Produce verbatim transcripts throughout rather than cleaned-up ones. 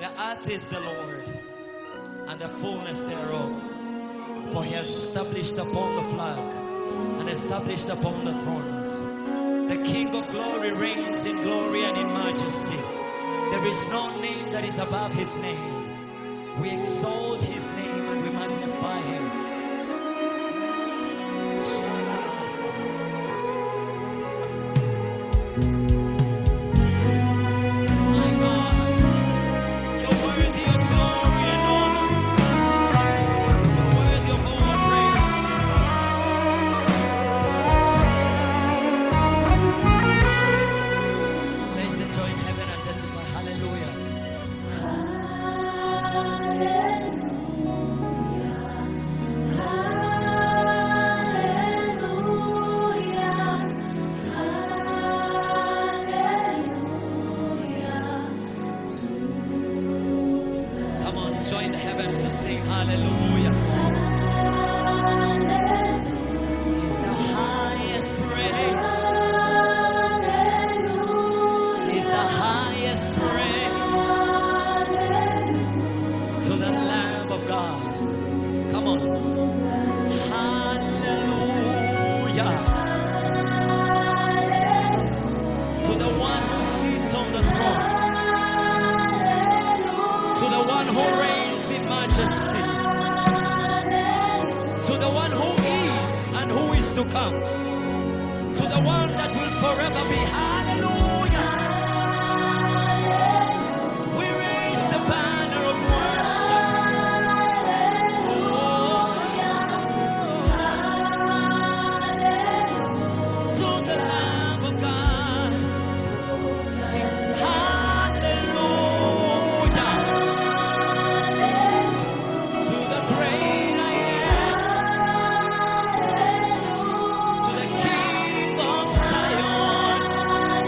The earth is the Lord, and the fullness thereof. For he has established upon the floods, and established upon the thrones. The King of glory reigns in glory and in majesty. There is no name that is above his name. We exalt his name and we magnify him. Hallelujah.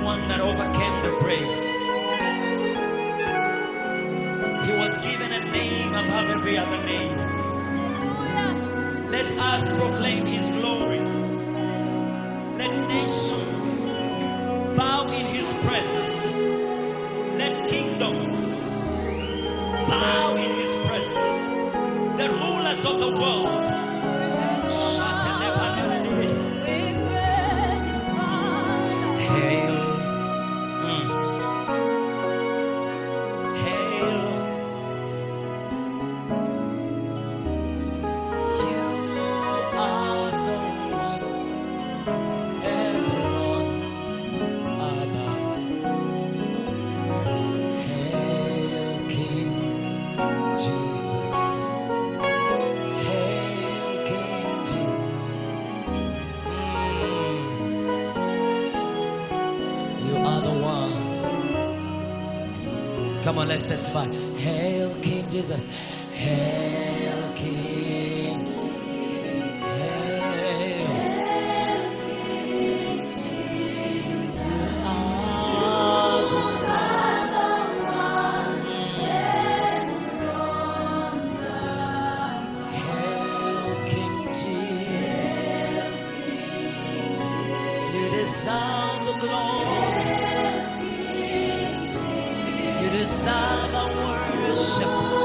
one that overcame the grave. He was given a name above every other name. Let earth proclaim his glory. Let nations bow in his presence. Let kingdoms bow in his presence. The rulers of the world. Hail. Mm. Hail. You are the one, everyone above. Hail King Jesus. Hail King Jesus. Mm. You are the one. Come on, let's testify. Hail King Jesus. Hail King. Hail. Hail King Jesus. You deserve the glory. You deserve our worship.